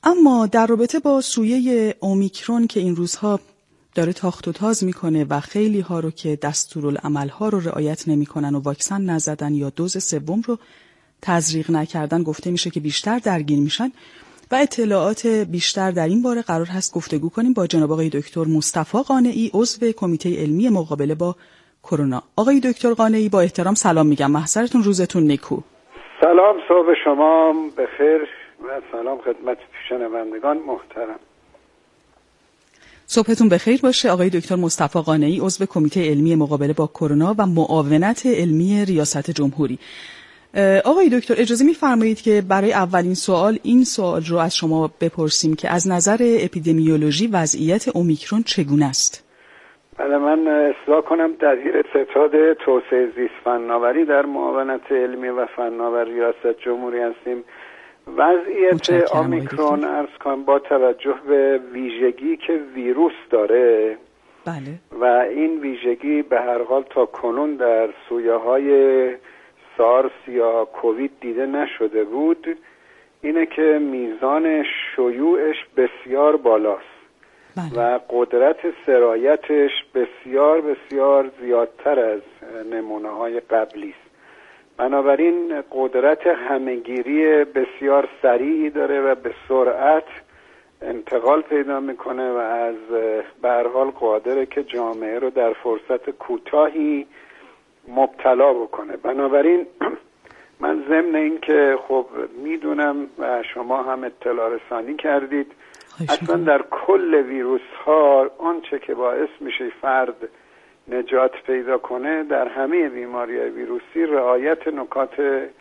اما در رابطه با سویه اومیکرون که این روزها داره تاخت و تاز میکنه و خیلی ها رو که دستورالعمل ها رو رعایت نمیکنن و واکسن نزدن یا دوز سوم رو تزریق نکردن، گفته میشه که بیشتر درگیر میشن و اطلاعات بیشتر در این باره قرار هست گفتگو کنیم با جناب آقای دکتر مصطفی قانعی، عضو کمیته علمی مقابله با کرونا. آقای دکتر قانعی، با احترام سلام میگم، محضرتون، روزتون نیکو. سلام، صبح شما بخیر و سلام خدمت شنوندگان محترم. صبحتون بخیر باشه. آقای دکتر مصطفی قانعی، عضو کمیته علمی مقابله با کرونا و معاونت علمی ریاست جمهوری. آقای دکتر اجازه می‌فرمایید که برای اولین سوال این سوال رو از شما بپرسیم که از نظر اپیدمیولوژی وضعیت اومیکرون چگونه است؟ بله، من اصلاح کنم تغییر ستاد توسعه زیست فناوری در معاونت علمی و فناوری ریاست جمهوری هستیم. وضعیت اومیکرون عرض کنم با توجه به ویژگی که ویروس داره، بله، و این ویژگی به هر حال تا کنون در سویه‌های سارس یا کووید دیده نشده بود، اینه که میزان شیوعش بسیار بالاست. بله. و قدرت سرایتش بسیار بسیار زیادتر از نمونه‌های قبلی است. بنابراین قدرت همه‌گیری بسیار سریعی داره و به سرعت انتقال پیدا میکنه و از به هر حال قادره که جامعه رو در فرصت کوتاهی مبتلا بکنه. بنابراین من ضمن این که خب میدونم و شما هم اطلاع رسانی کردید، اصلا در کل ویروس ها آنچه که باعث میشه فرد نجات پیدا کنه در همه بیماری‌های ویروسی رعایت نکات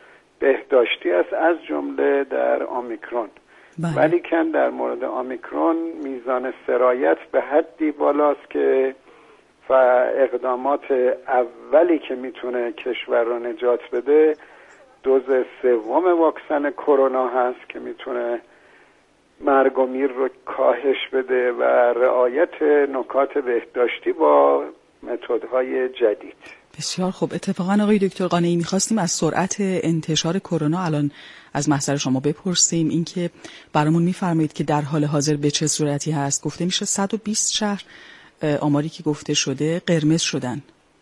بهداشتی است، از جمله در اومیکرون. ولی کن در مورد اومیکرون میزان سرایت به حدی بالاست که و اقدامات اولی که میتونه کشور رو نجات بده دوز سوم واکسن کرونا هست که میتونه مرگ و میر رو کاهش بده و رعایت نکات بهداشتی با متدهای جدید. بسیار خوب. اتفاقا آقای دکتر قانعی میخواستیم از سرعت انتشار کرونا الان از محضر شما بپرسیم، اینکه برامون میفرمایید که در حال حاضر به چه صورتی هست؟ گفته میشه 120 شهر آماری که گفته شده قرمز شدن.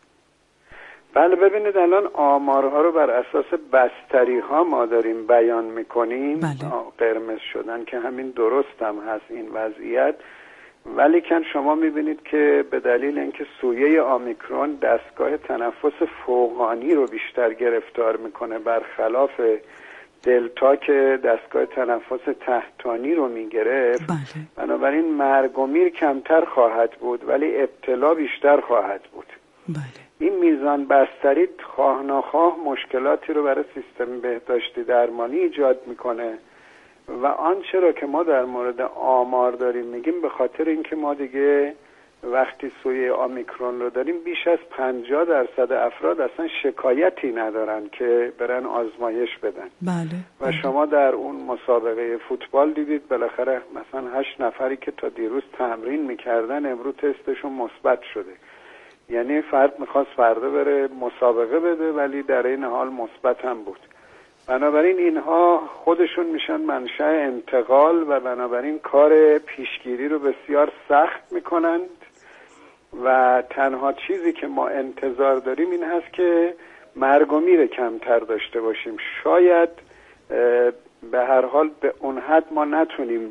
بله، ببینید الان آمارها رو بر اساس بستری ها ما داریم بیان میکنیم. بله. قرمز شدن که همین درست هم هست این وضعیت، ولی کن شما میبینید که به دلیل اینکه سویه اومیکرون دستگاه تنفس فوقانی رو بیشتر گرفتار میکنه برخلاف دلتا که دستگاه تنفس تحتانی رو میگرفت، بله. بنابراین مرگ و میر کمتر خواهد بود ولی ابتلا بیشتر خواهد بود. بله. این میزان بستری خواه ناخواه مشکلاتی رو برای سیستم بهداشتی درمانی ایجاد میکنه و آنچه را که ما در مورد آمار داریم میگیم به خاطر اینکه ما دیگه وقتی سویه اومیکرون رو داریم بیش از 50% افراد اصلا شکایتی ندارن که برن آزمایش بدن. بله. و شما در اون مسابقه فوتبال دیدید بالاخره مثلا 8 نفری که تا دیروز تمرین میکردن امروز تستشون مثبت شده. یعنی فرد میخواست فردا بره مسابقه بده ولی در این حال مثبت هم بود. بنابراین اینها خودشون میشن منشأ انتقال و بنابراین کار پیشگیری رو بسیار سخت میکنند و تنها چیزی که ما انتظار داریم این هست که مرگ و میر کمتر داشته باشیم. شاید به هر حال به اون حد ما نتونیم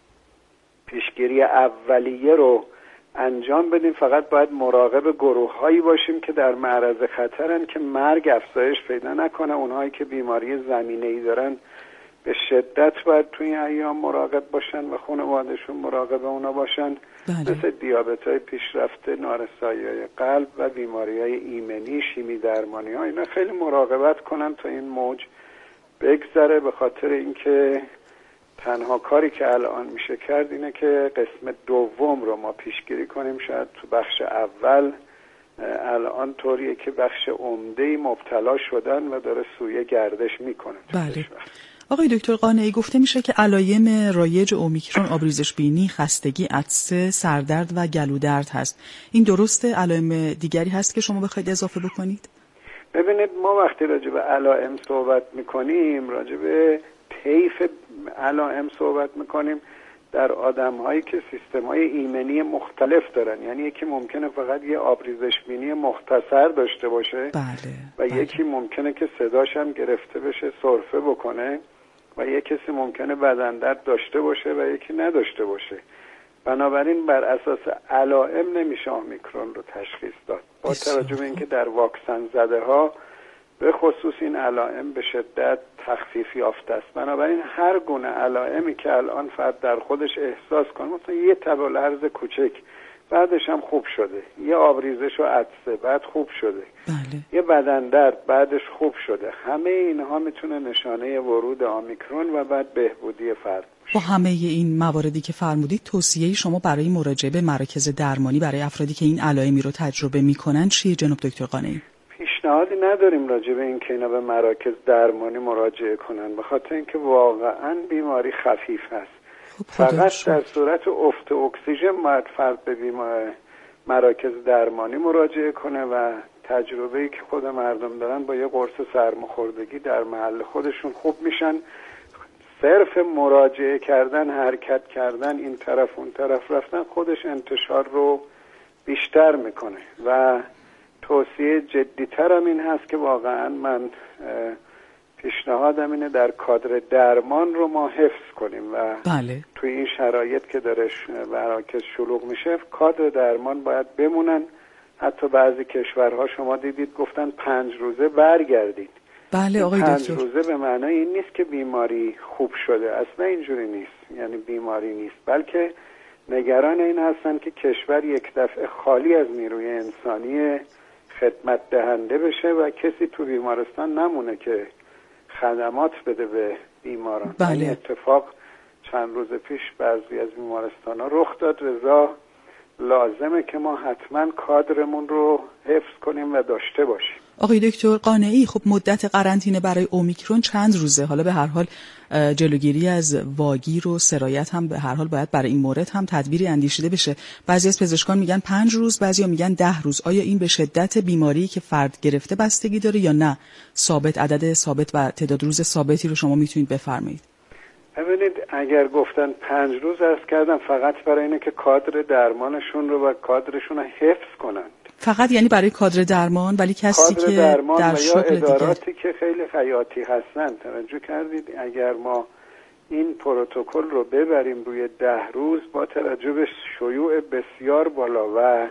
پیشگیری اولیه رو انجام بدیم، فقط باید مراقب گروه‌هایی باشیم که در معرض خطرن که مرگ افزایش پیدا نکنه. اونهایی که بیماری زمینه‌ای دارن به شدت باید توی این ایام مراقب باشن و خانواده‌شون مراقب اونا باشن. بله. مثل دیابت‌های پیشرفته، نارسایی‌های قلب و بیماری‌های ایمنی، شیمی درمانی‌ها، اینا خیلی مراقبت کنن تا این موج بگذره، به خاطر اینکه تنها کاری که الان میشه کرد اینه که قسم دوم رو ما پیشگیری کنیم. شاید تو بخش اول الان طوریه که بخش عمده‌ای مبتلا شدن و داره سویه گردش میکنه. بله. آقای دکتر قانعی، گفته میشه که علایم رایج اومیکرون آبریزش بینی، خستگی، عطسه، سردرد و گلودرد هست. این درسته؟ علایم دیگری هست که شما بخواید اضافه بکنید؟ ببینید، ما وقتی راجع به علائم صحبت میکنیم راجع به طیف علائم صحبت میکنیم در آدم هایی که سیستم های ایمنی مختلف دارن، یعنی یکی ممکنه فقط یه آبریزش بینی مختصر داشته باشه و یکی ممکنه که صداش هم گرفته بشه سرفه بکنه و یک کسی ممکنه بدن درد داشته باشه و یکی نداشته باشه. بنابراین بر اساس علائم نمیشه اومیکرون رو تشخیص داد، با توجه به اینکه در واکسن زده ها به خصوص این علائم به شدت تخفیف یافته است. بنابراین هر گونه علائمی که الان فرد در خودش احساس کنه، مثلا یه تب و لرز کوچک بعدش هم خوب شده، یه آبریزش و عطسه بعد خوب شده، یه بدن درد بعدش خوب شده، همه اینها میتونه نشانه ورود اومیکرون و بعد بهبودی فرد باشه. با همه این مواردی که فرمودید، توصیه شما برای مراجعه به مراکز درمانی برای افرادی که این علائمی رو تجربه میکنن چیه جناب دکتر قانعی؟ پیشنهادی نداریم راجع به این که اینا به مراکز درمانی مراجعه کنن، به خاطر اینکه واقعا بیماری خفیف هست. فقط در صورت افت اکسیژن باید فرد به مراکز درمانی مراجعه کنه و تجربه‌ای که خود مردم دارن با یه قرص سرماخوردگی در محل خودشون خوب میشن. صرف مراجعه کردن، حرکت کردن، این طرف اون طرف رفتن خودش انتشار رو بیشتر میکنه و توصیه جدی‌تر هم این هست که واقعا من پیشنهادم اینه در کادر درمان رو ما حفظ کنیم و توی این شرایط که داره مراکز شلوغ میشه کادر درمان باید بمونن. حتی بعضی کشورها شما دیدید گفتن 5 روزه برگردید. بله آقای دکتر. 5 روزه به معنای این نیست که بیماری خوب شده، اصلا اینجوری نیست، یعنی بیماری نیست، بلکه نگران این هستن که کشور یک دفعه خالی از نیروی انسانی خدمت دهنده بشه و کسی تو بیمارستان نمونه که خدمات بده به بیماران. این اتفاق چند روز پیش بعضی از بیمارستان ها رخ داد، لذا لازمه که ما حتما کادرمون رو حفظ کنیم و داشته باشیم. آقای دکتر قانعی، خب مدت قرنطینه برای اومیکرون چند روزه؟ حالا به هر حال جلوگیری از واگیر و سرایت هم به هر حال باید برای این مورد هم تدبیری اندیشیده بشه. بعضی از پزشکان میگن 5 روز، بعضیا میگن 10 روز. آیا این به شدت بیماری که فرد گرفته بستگی داره یا نه ثابت عدد ثابت و تعداد روز ثابتی رو شما میتونید بفرمایید؟ ببینید اگر گفتن 5 روز عرض کردم فقط برای اینه که کادر درمانشون رو و کادرشون رو حفظ کنن. فقط یعنی برای کادر درمان، ولی کسی که در شغل دیگه اداراتی که خیلی حیاتی هستن توجه کردید اگر ما این پروتکل رو ببریم روی 10 روز با توجه به شیوع بسیار بالا و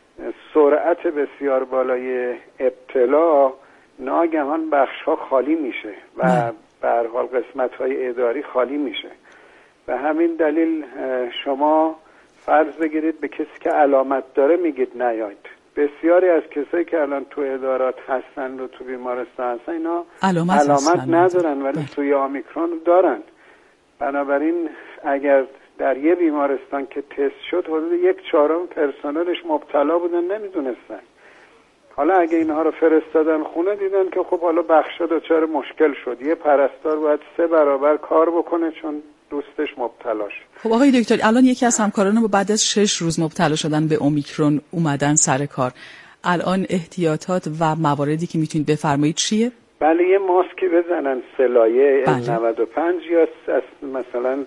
سرعت بسیار بالای ابتلا ناگهان بخش‌ها خالی میشه و به هر حال قسمت‌های اداری خالی میشه. به همین دلیل شما فرض بگیرید به کسی که علامت داره میگید نیاید. بسیاری از کسایی که الان تو ادارات هستن و تو بیمارستان هستن اینا علامت ندارن ولی توی اومیکرون دارن. بنابراین اگر در یه بیمارستان که تست شد حدود 1/4 پرسنلش مبتلا بودن نمیدونستن. حالا اگه اینها رو فرستادن خونه دیدن که خب حالا بخشا دچار مشکل شد، یه پرستار باید 3 برابر کار بکنه چون دوستش مبتلا شد. خب آقای دکتر الان یکی از همکاران بعد از 6 روز مبتلا شدن به اومیکرون اومدن سر کار، الان احتیاطات و مواردی که میتونید بفرمایید چیه؟ بله یه ماسکی بزنن سلایه N95 یا مثلا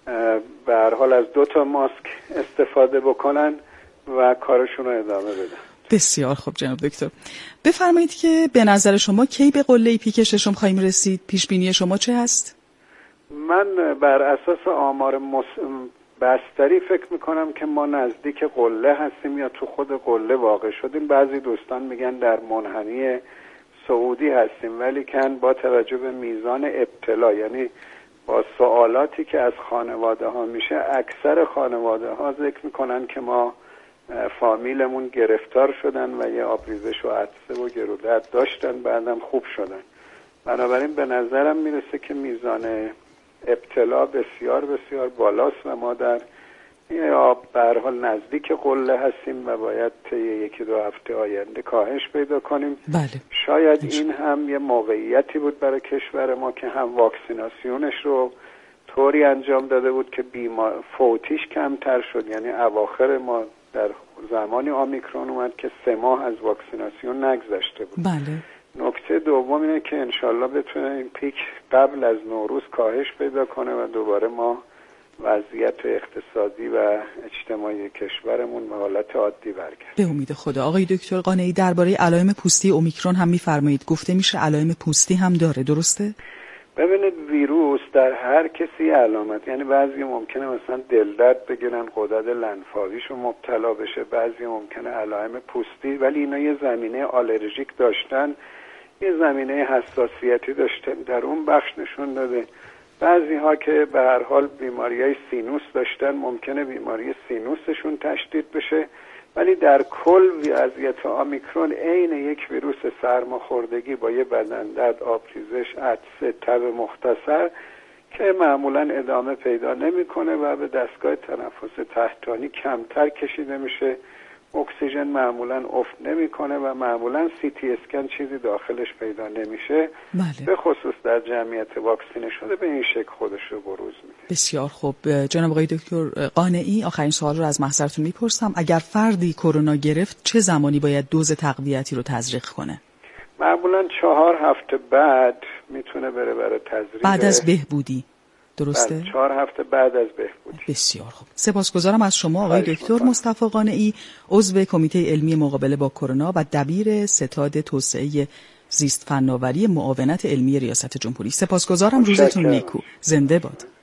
به هر حال از 2 تا ماسک استفاده بکنن و کارشون رو ادامه بدن. بسیار خوب جناب دکتر، بفرمایید که به نظر شما کی به قله پیک ششم خواهیم رسید؟ پیش بینی شما چه هست؟ من بر اساس آمار بستری فکر میکنم که ما نزدیک قله هستیم یا تو خود قله واقع شدیم. بعضی دوستان میگن در منحنی سعودی هستیم، ولی کن با توجه به میزان ابتلا، یعنی با سوالاتی که از خانواده ها میشه، اکثر خانواده ها ذکر میکنن که ما فامیلمون گرفتار شدن و یه آبریزش و عطسه و گرودرد داشتن بعدم خوب شدن. بنابراین به نظرم میرسه که میزان ابتلا بسیار بسیار بالاست و ما در به هر حال نزدیک قله هستیم و باید طی 1-2 هفته آینده کاهش پیدا کنیم. بله. شاید این هم یه موقعیتی بود برای کشور ما که هم واکسیناسیونش رو طوری انجام داده بود که فوتیش کمتر شد، یعنی اواخر ما در زمانی اومیکرون اومد که 3 ماه از واکسیناسیون نگذشته بود. بله. نکته دوم اینه که انشالله بتونه این پیک قبل از نوروز کاهش پیدا کنه و دوباره ما وضعیت اقتصادی و اجتماعی کشورمون به حالت عادی برگرده. به امید خدا. آقای دکتر قانعی، درباره علائم پوستی اومیکرون هم می‌فرمایید. گفته میشه علائم پوستی هم داره، درسته؟ ببینید ویروس در هر کسی علامت، یعنی بعضی ممکنه مثلا دلدرد بگیرن، غدد لنفاویشون مبتلا بشه، بعضی ممکنه علائم پوستی، ولی اینا یه زمینه آلرژیک داشتن، یه زمینه حساسیتی داشتن، در اون بخش نشون داده. بعضی ها که به هر حال بیماریای سینوس داشتن ممکنه بیماری سینوسشون تشدید بشه، ولی در کل وضعیت اومیکرون عین یک ویروس سرماخوردگی با یه بدن‌درد، آبریزش، عطسه، تب مختصر که معمولا ادامه پیدا نمی‌کنه و به دستگاه تنفس تحتانی کمتر کشیده میشه، اکسیژن معمولا افت نمی‌کنه و معمولا سی تی اسکن چیزی داخلش پیدا نمیشه. بله. به خصوص در جمعیت واکسینه شده به این شکل خودش رو بروز میده. بسیار خوب. جناب آقای دکتر قانعی، آخرین سوال رو از محضرتون میپرسم. اگر فردی کرونا گرفت چه زمانی باید دوز تقویتی رو تزریق کنه؟ معمولا 4 هفته بعد میتونه بره برای تزریق. بعد از بهبودی، درسته؟ 4 هفته بعد از بهبودی. بسیار خوب. سپاسگزارم از شما آقای دکتر مصطفی قانعی، عضو کمیته علمی مقابله با کرونا و دبیر ستاد توسعه زیست فناوری معاونت علمی ریاست جمهوری. سپاسگزارم. روزتون نیکو. زنده باد.